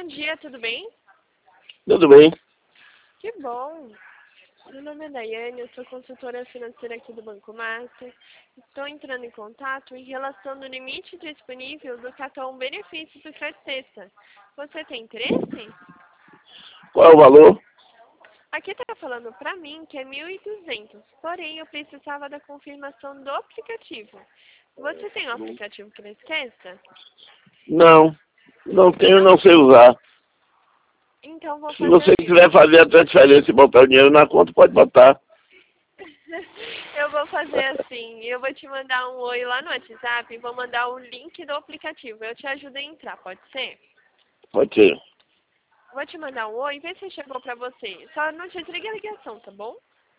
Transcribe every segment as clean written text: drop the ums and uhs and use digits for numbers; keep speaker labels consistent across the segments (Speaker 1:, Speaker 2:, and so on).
Speaker 1: Bom dia, tudo bem?
Speaker 2: Tudo bem?
Speaker 1: Que bom. Meu nome é Daiane, eu sou consultora financeira aqui do Banco Master. Estou entrando em contato em relação ao limite disponível do cartão benefício do Fred Sexta. Você tem interesse?
Speaker 2: Qual é o valor?
Speaker 1: Aqui está falando para mim que é 1.200, porém eu precisava da confirmação do aplicativo. Você tem um aplicativo Fred Sexta?
Speaker 2: Não, não tenho, não sei usar.
Speaker 1: Então vou
Speaker 2: Se
Speaker 1: fazer
Speaker 2: você
Speaker 1: assim.
Speaker 2: quiser fazer a transferência e botar o dinheiro na conta, pode botar.
Speaker 1: Eu vou fazer assim, eu vou te mandar um oi lá no WhatsApp e vou mandar o link do aplicativo. Eu te ajudo a entrar, pode ser?
Speaker 2: Pode ser.
Speaker 1: Vou te mandar um oi e ver se chegou pra você. Só não desligue a ligação, tá bom?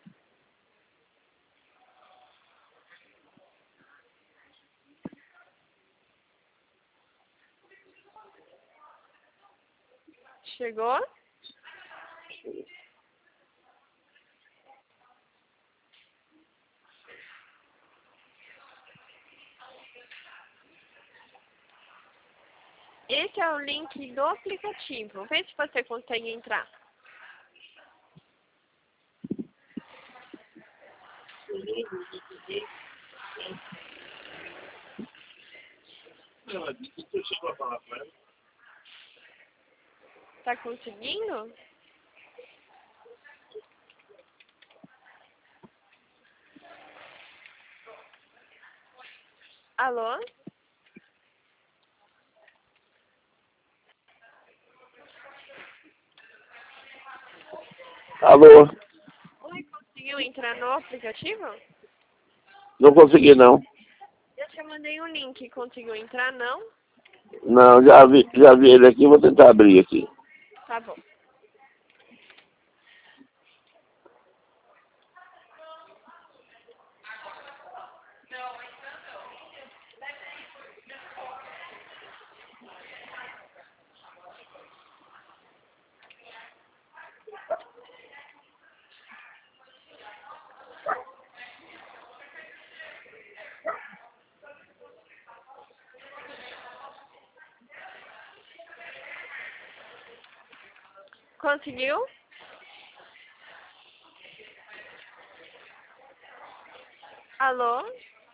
Speaker 1: Chegou? Esse é o link do aplicativo. Vê se você consegue entrar. Tá conseguindo? Alô?
Speaker 2: Alô?
Speaker 1: Oi, conseguiu entrar no aplicativo?
Speaker 2: Não consegui, não.
Speaker 1: Eu te mandei um link. Conseguiu entrar, não?
Speaker 2: Não, já vi ele aqui, vou tentar abrir aqui.
Speaker 1: Tá bom. Conseguiu? Alô?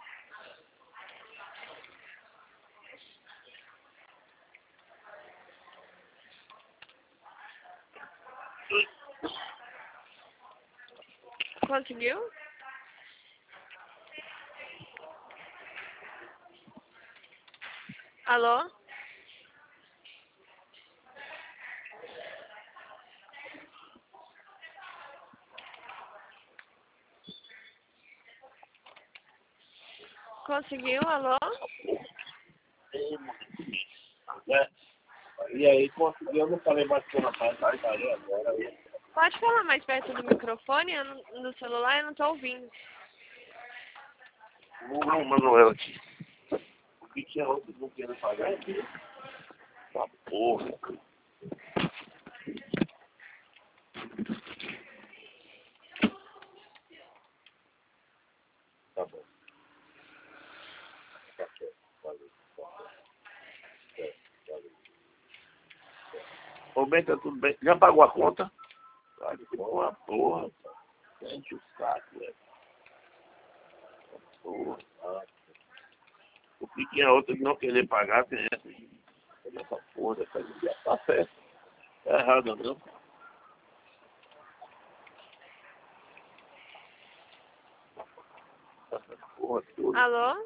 Speaker 1: Conseguiu? Alô? Conseguiu? Alô?
Speaker 2: E aí, consegui, eu não falei mais com o rapaz, agora.
Speaker 1: Pode falar mais perto do microfone? No celular eu não tô ouvindo.
Speaker 2: Vamos lá, Manuel aqui. O que tinha outro que não queria pagar aqui? Tá porra. Tá bom. Tá certo. Valeu. Ô, bem, tá tudo bem. Já pagou a conta? Tá de boa, porra. Sente o saco, velho. Porra. O que tinha outro que não querer pagar tem essa aí. Essa porra, essa aí. Tá certo. Tá errado, não. Essa porra toda.
Speaker 1: Alô?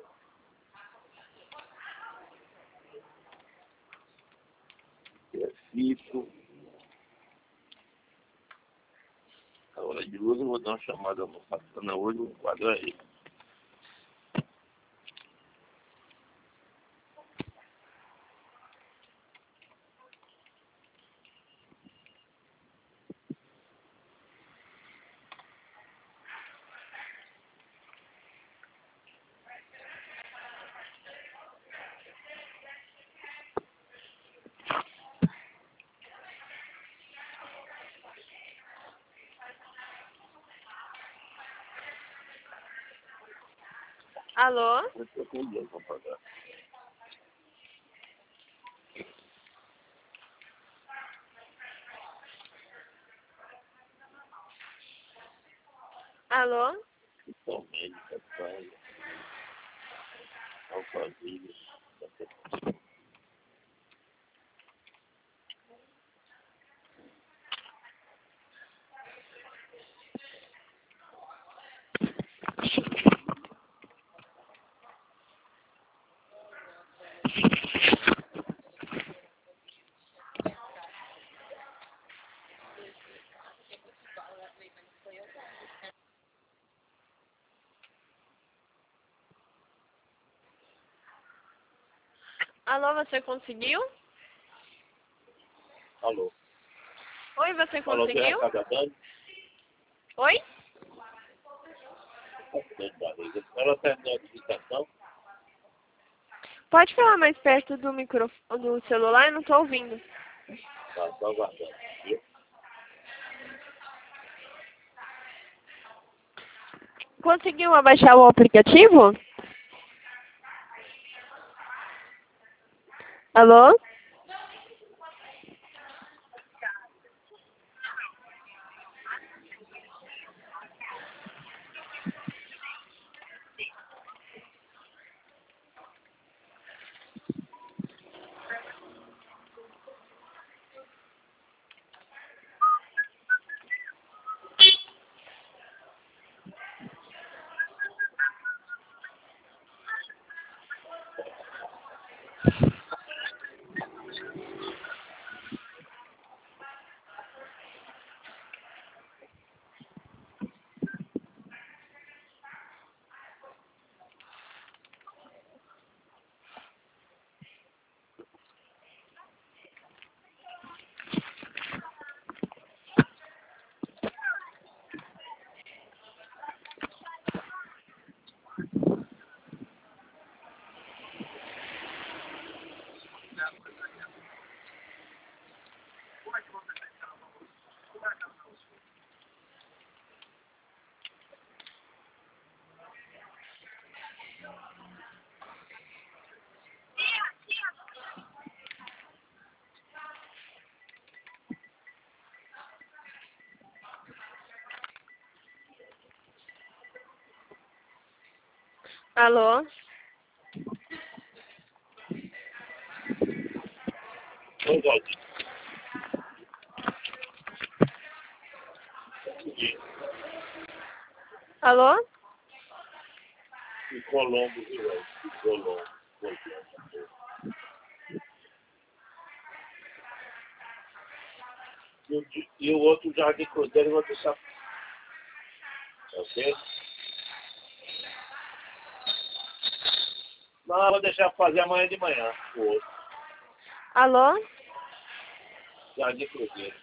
Speaker 2: É fito. A hora de luz eu vou dar uma chamada no Santana hoje, no quadro aí.
Speaker 1: Alô?
Speaker 2: Eu tô com dinheiro pra pagar.
Speaker 1: Alô?
Speaker 2: Totalmente, papai. Alphaville.
Speaker 1: Alô, você conseguiu?
Speaker 2: Alô?
Speaker 1: Oi, você
Speaker 2: Alô, você
Speaker 1: conseguiu?
Speaker 2: acaba dando?
Speaker 1: Oi?
Speaker 2: Dando barriga. Ela terminou a digitação?
Speaker 1: Pode falar mais perto do microfone do celular? Eu não tô ouvindo.
Speaker 2: Tá, só aguardando. Viu?
Speaker 1: Conseguiu abaixar o aplicativo? Alô? Alô?
Speaker 2: Oi, Jorge.
Speaker 1: Alô?
Speaker 2: E Colombo, viu? Colombo. E o outro Jardim Cruzeiro eu vou deixar. Ok? Não, eu vou deixar fazer amanhã de manhã. O outro.
Speaker 1: Alô?
Speaker 2: Jardim Cruzeiro.